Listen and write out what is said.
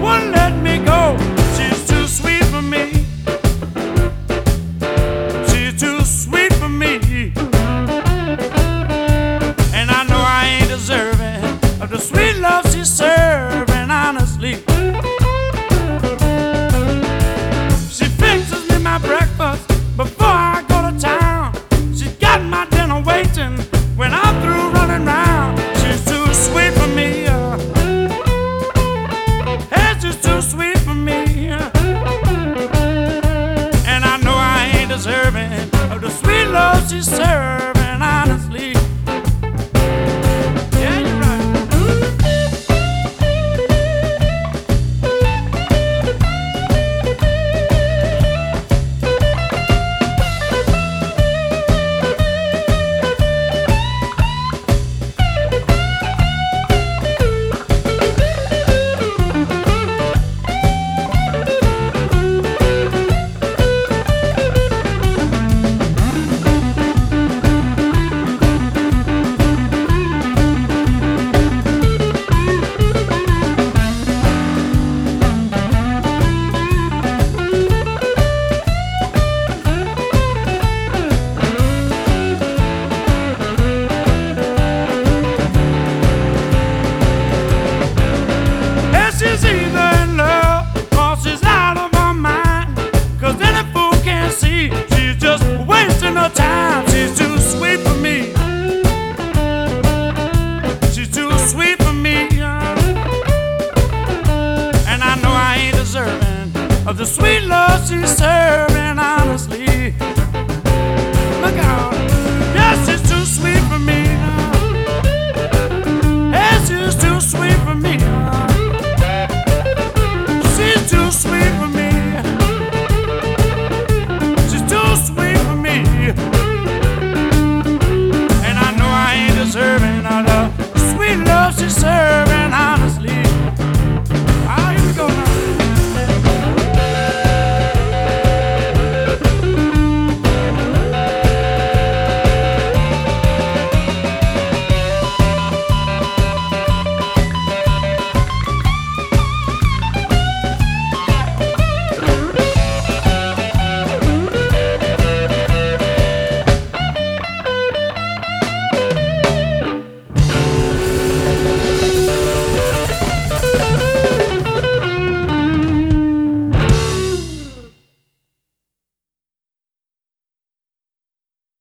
wouldn't let me go. She's too sweet for me. She's too sweet for me. And I know I ain't deserving of the sweet love she's serving, honestly. She fixes me my breakfast before I go to town. She's got my dinner waiting when I'm through running round. She's too sweet for me. Hey, she's too sweet for me. And I know I ain't deserving of the sweet love she's serving, honestly. Yeah, you're right. She's either in love or she's out of her mind. 'Cause any fool can see she's just wasting her time. She's too sweet for me. She's too sweet for me. And I know I ain't deserving of the sweet love she serves.